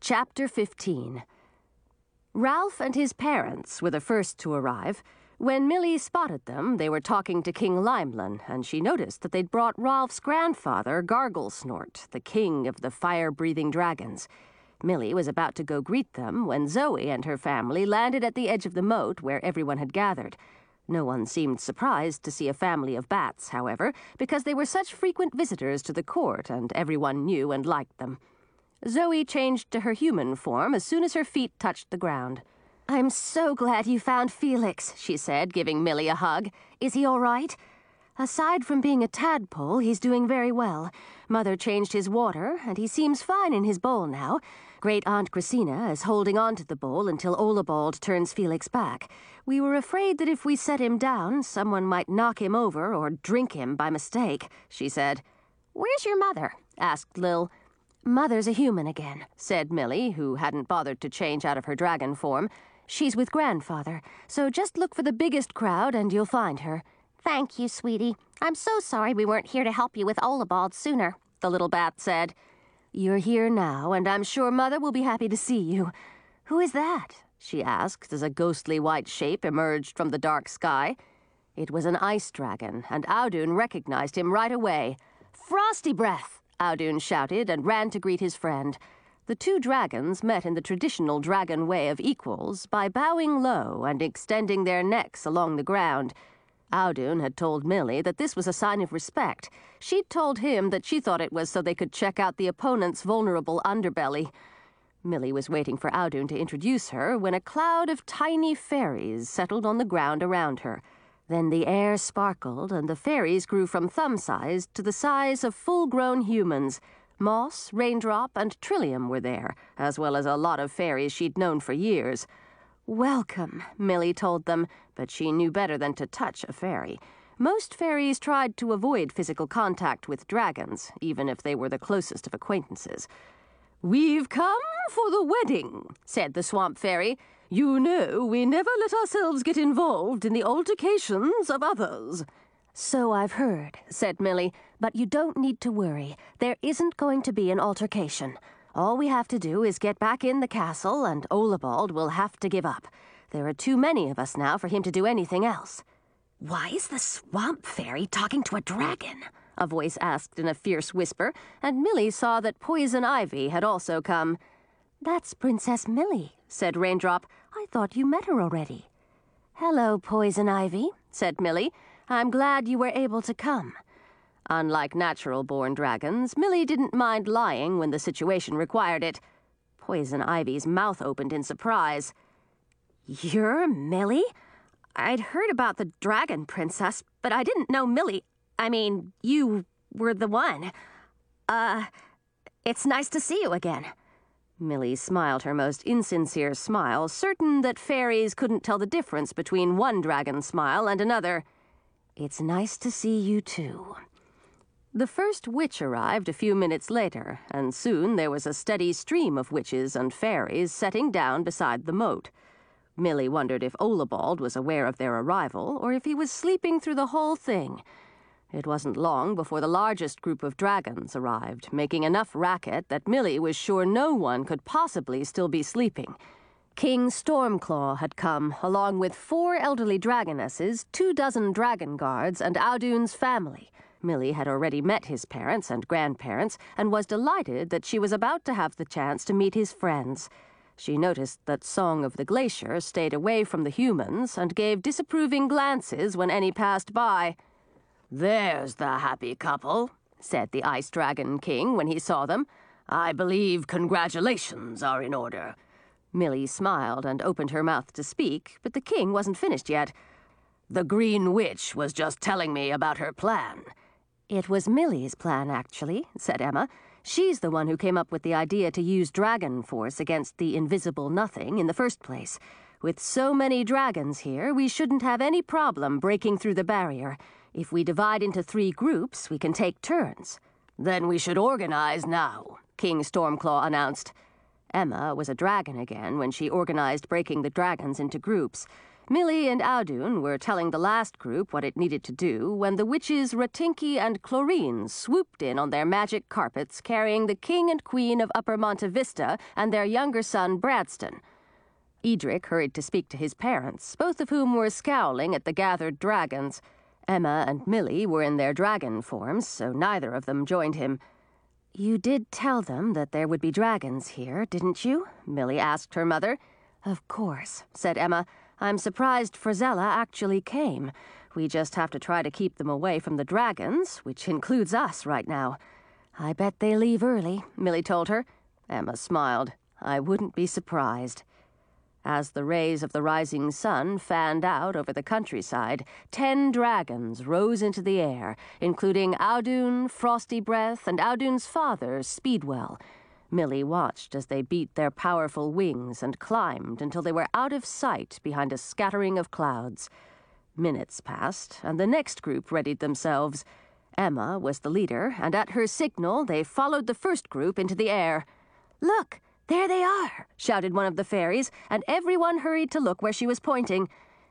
Chapter 15. Ralph and his parents were the first to arrive. When Millie spotted them, they were talking to King Limelin, and she noticed that they'd brought Ralph's grandfather, Garglesnort, the king of the fire-breathing dragons. Millie was about to go greet them when Zoe and her family landed at the edge of the moat where everyone had gathered. No one seemed surprised to see a family of bats, however, because they were such frequent visitors to the court and everyone knew and liked them. Zoe changed to her human form as soon as her feet touched the ground. "I'm so glad you found Felix," she said, giving Millie a hug. "Is he all right?" "Aside from being a tadpole, he's doing very well. Mother changed his water, and he seems fine in his bowl now. Great Aunt Gracina is holding on to the bowl until Olabald turns Felix back. We were afraid that if we set him down, someone might knock him over or drink him by mistake," she said. "Where's your mother?" asked Lil. "Mother's a human again," said Millie, who hadn't bothered to change out of her dragon form. "She's with Grandfather, so just look for the biggest crowd and you'll find her." "Thank you, sweetie. I'm so sorry we weren't here to help you with Olabald sooner," the little bat said. "You're here now, and I'm sure Mother will be happy to see you. Who is that?" she asked as a ghostly white shape emerged from the dark sky. It was an ice dragon, and Audun recognized him right away. "Frosty Breath!" Audun shouted and ran to greet his friend. The two dragons met in the traditional dragon way of equals by bowing low and extending their necks along the ground. Audun had told Millie that this was a sign of respect. She'd told him that she thought it was so they could check out the opponent's vulnerable underbelly. Millie was waiting for Audun to introduce her when a cloud of tiny fairies settled on the ground around her. Then the air sparkled, and the fairies grew from thumb-sized to the size of full-grown humans. Moss, Raindrop, and Trillium were there, as well as a lot of fairies she'd known for years. "Welcome," Millie told them, but she knew better than to touch a fairy. Most fairies tried to avoid physical contact with dragons, even if they were the closest of acquaintances. "We've come for the wedding," said the Swamp Fairy. "You know we never let ourselves get involved in the altercations of others." "So I've heard," said Millie, "but you don't need to worry. There isn't going to be an altercation. All we have to do is get back in the castle, and Olabald will have to give up. There are too many of us now for him to do anything else." "Why is the Swamp Fairy talking to a dragon?" a voice asked in a fierce whisper, and Millie saw that Poison Ivy had also come. "That's Princess Millie," said Raindrop. "I thought you met her already." "Hello, Poison Ivy," said Millie. "I'm glad you were able to come." Unlike natural-born dragons, Millie didn't mind lying when the situation required it. Poison Ivy's mouth opened in surprise. "You're Millie? I'd heard about the Dragon Princess, but I didn't know you were the one. It's nice to see you again." Millie smiled her most insincere smile, certain that fairies couldn't tell the difference between one dragon smile and another. "It's nice to see you, too." The first witch arrived a few minutes later, and soon there was a steady stream of witches and fairies setting down beside the moat. Millie wondered if Olabald was aware of their arrival, or if he was sleeping through the whole thing. It wasn't long before the largest group of dragons arrived, making enough racket that Millie was sure no one could possibly still be sleeping. King Stormclaw had come, along with 4 elderly dragonesses, 24 dragon guards, and Audun's family. Millie had already met his parents and grandparents, and was delighted that she was about to have the chance to meet his friends. She noticed that Song of the Glacier stayed away from the humans and gave disapproving glances when any passed by. "There's the happy couple," said the Ice Dragon King when he saw them. "I believe congratulations are in order." Millie smiled and opened her mouth to speak, but the king wasn't finished yet. "The Green Witch was just telling me about her plan." "It was Millie's plan, actually," said Emma. "She's the one who came up with the idea to use dragon force against the invisible nothing in the first place. With so many dragons here, we shouldn't have any problem breaking through the barrier. If we divide into 3 groups, we can take turns." "Then we should organize now," King Stormclaw announced. Emma was a dragon again when she organized breaking the dragons into groups. Millie and Audun were telling the last group what it needed to do when the witches Ratinki and Chlorine swooped in on their magic carpets carrying the king and queen of Upper Monte Vista and their younger son Bradston. Edric hurried to speak to his parents, both of whom were scowling at the gathered dragons. Emma and Millie were in their dragon forms, so neither of them joined him. "You did tell them that there would be dragons here, didn't you?" Millie asked her mother. "Of course," said Emma. "I'm surprised Frizella actually came. We just have to try to keep them away from the dragons, which includes us right now." "I bet they leave early," Millie told her. Emma smiled. "I wouldn't be surprised." As the rays of the rising sun fanned out over the countryside, 10 dragons rose into the air, including Audun, Frosty Breath, and Audun's father, Speedwell. Millie watched as they beat their powerful wings and climbed until they were out of sight behind a scattering of clouds. Minutes passed, and the next group readied themselves. Emma was the leader, and at her signal they followed the first group into the air. "Look! There they are!" shouted one of the fairies, and everyone hurried to look where she was pointing.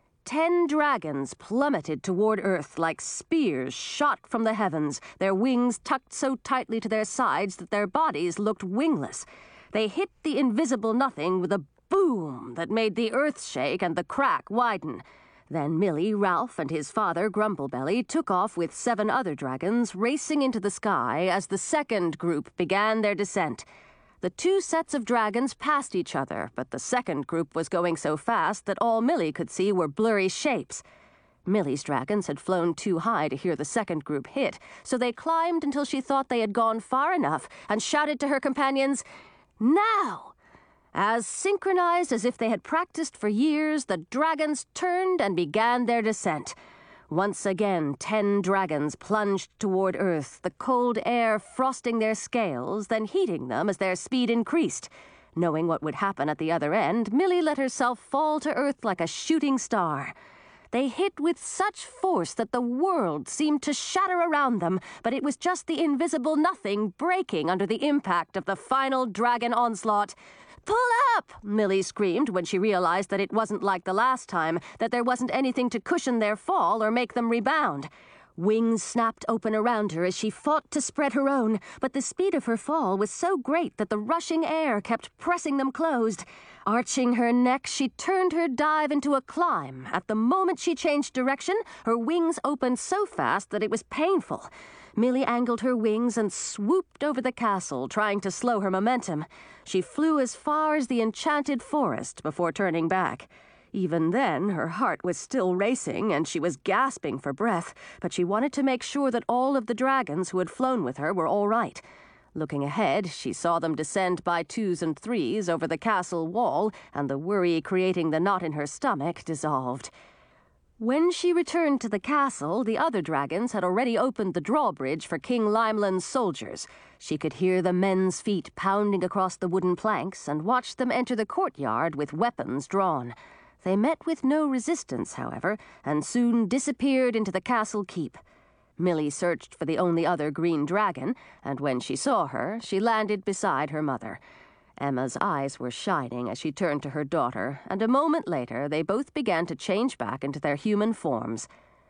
10 dragons plummeted toward Earth like spears shot from the heavens, their wings tucked so tightly to their sides that their bodies looked wingless. They hit the invisible nothing with a boom that made the earth shake and the crack widen. Then Millie, Ralph, and his father, Grumblebelly, took off with 7 other dragons, racing into the sky as the second group began their descent. The 2 sets of dragons passed each other, but the second group was going so fast that all Millie could see were blurry shapes. Millie's dragons had flown too high to hear the second group hit, so they climbed until she thought they had gone far enough and shouted to her companions, "Now!" As synchronized as if they had practiced for years, the dragons turned and began their descent. Once again, 10 dragons plunged toward Earth, the cold air frosting their scales, then heating them as their speed increased. Knowing what would happen at the other end, Millie let herself fall to Earth like a shooting star. They hit with such force that the world seemed to shatter around them, but it was just the invisible nothing breaking under the impact of the final dragon onslaught. "Pull up!" Millie screamed when she realized that it wasn't like the last time, that there wasn't anything to cushion their fall or make them rebound. Wings snapped open around her as she fought to spread her own, but the speed of her fall was so great that the rushing air kept pressing them closed. Arching her neck, she turned her dive into a climb. At the moment she changed direction, her wings opened so fast that it was painful. Millie angled her wings and swooped over the castle, trying to slow her momentum. She flew as far as the enchanted forest before turning back. Even then, her heart was still racing, and she was gasping for breath, but she wanted to make sure that all of the dragons who had flown with her were all right. Looking ahead, she saw them descend by 2s and 3s over the castle wall, and the worry creating the knot in her stomach dissolved. When she returned to the castle, the other dragons had already opened the drawbridge for King Limeland's soldiers. She could hear the men's feet pounding across the wooden planks and watched them enter the courtyard with weapons drawn. They met with no resistance, however, and soon disappeared into the castle keep. Millie searched for the only other green dragon, and when she saw her, she landed beside her mother. Emma's eyes were shining as she turned to her daughter, and a moment later they both began to change back into their human forms.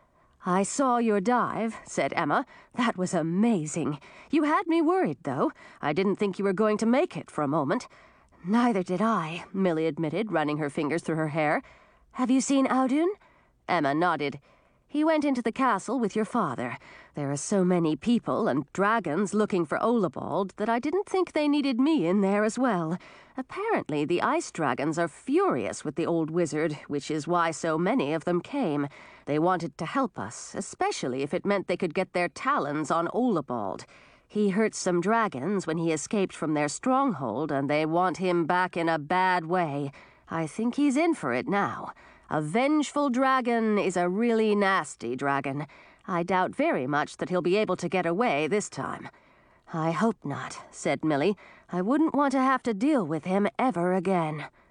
"I saw your dive," said Emma. "That was amazing. You had me worried, though. I didn't think you were going to make it for a moment." "Neither did I," Millie admitted, running her fingers through her hair. "Have you seen Audun?" Emma nodded. "He went into the castle with your father. There are so many people and dragons looking for Olabald that I didn't think they needed me in there as well. Apparently the ice dragons are furious with the old wizard, which is why so many of them came. They wanted to help us, especially if it meant they could get their talons on Olabald. He hurt some dragons when he escaped from their stronghold, and they want him back in a bad way. I think he's in for it now. A vengeful dragon is a really nasty dragon. I doubt very much that he'll be able to get away this time." "I hope not," said Millie. "I wouldn't want to have to deal with him ever again."